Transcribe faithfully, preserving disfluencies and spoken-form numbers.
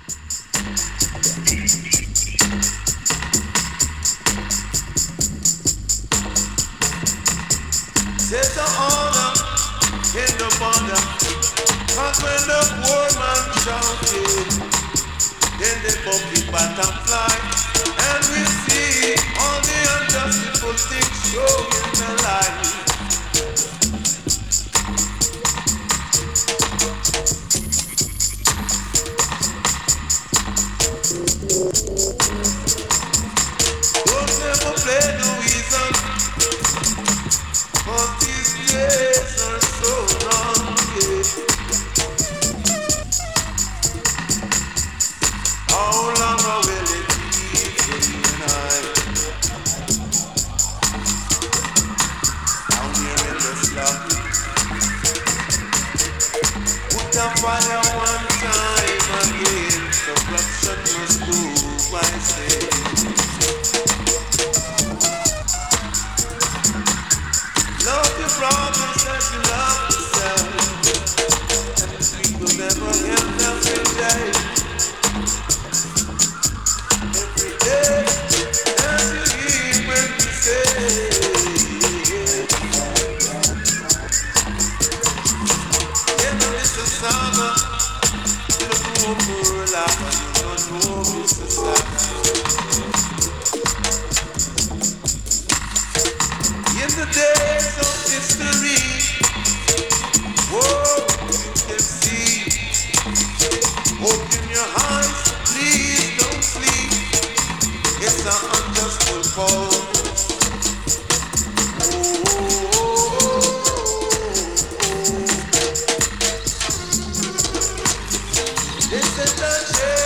There's an honor in the border, 'cause when the poor man shouted, then the bucket bottom fly, and we see all the unjustifiable things show in the light. Don't ever play the reason, 'cause these days are so long, yeah. How long will it be for you and I down here in the slum? Put a fire one time again, corruption must go, I say. Love your brothers as you love yourself, and the people never help them today. Every day, as you hear when we say, yeah, no, it's a saga. You don't know for a lot, you don't know it's a saga. In the days of history, whoa, you can see. Open your eyes, please don't sleep. It's an unjust call. Oh, oh, oh, oh. This is the change.